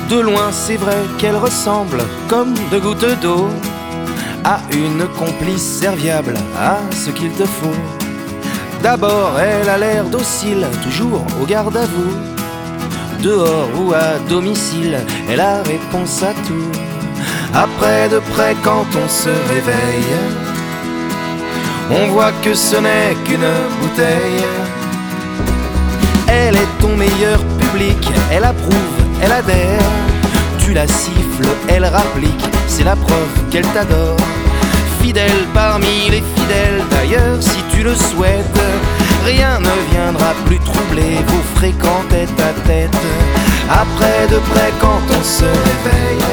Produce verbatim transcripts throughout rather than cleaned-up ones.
De loin c'est vrai qu'elle ressemble comme deux gouttes d'eau à une complice serviable à ce qu'il te faut. D'abord elle a l'air docile, toujours au garde à vous. Dehors ou à domicile, elle a réponse à tout. Après de près quand on se réveille, on voit que ce n'est qu'une bouteille. Elle est ton meilleur public, elle approuve, elle adhère. Tu la siffles, elle rapplique, c'est la preuve qu'elle t'adore. Fidèle parmi les fidèles, d'ailleurs si tu le souhaites, rien ne viendra plus troubler vos fréquents tête à tête. Après de près quand on se réveille,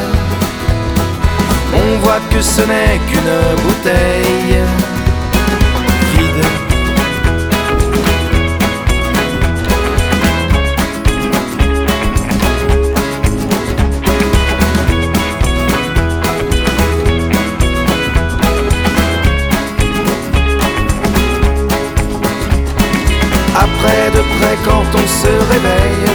on voit que ce n'est qu'une bouteille vide. Après de près quand on se réveille,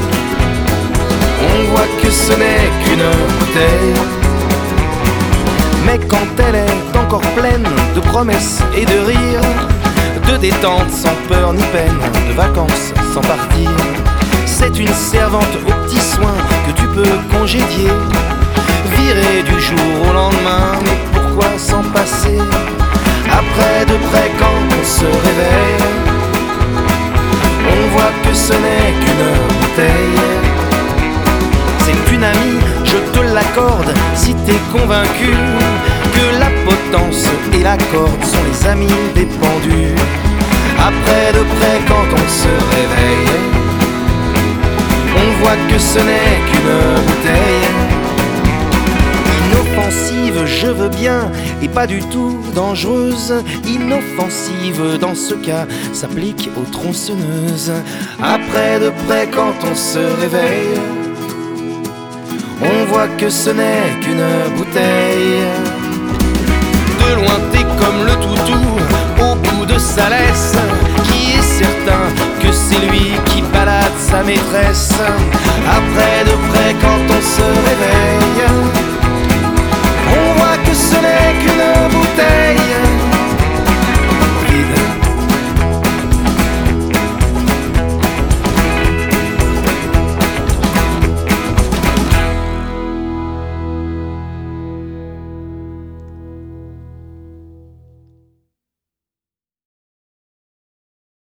on voit que ce n'est qu'une bouteille. Mais quand elle est encore pleine de promesses et de rires, de détente sans peur ni peine, de vacances sans partir, c'est une servante aux petits soins que tu peux congédier, virer du jour au lendemain, mais pourquoi s'en passer? Après de près quand on se réveille, on voit que ce n'est qu'une bouteille. C'est une amie, je te l'accorde, si t'es convaincu que la potence et la corde sont les amis des pendus. Après de près quand on se réveille, on voit que ce n'est qu'une bouteille. Inoffensive, je veux bien, et pas du tout dangereuse. Inoffensive, dans ce cas, s'applique aux tronçonneuses. Après de près quand on se réveille, on voit que ce n'est qu'une bouteille. De loin t'es comme le toutou au bout de sa laisse, qui est certain que c'est lui qui balade sa maîtresse. Après de près quand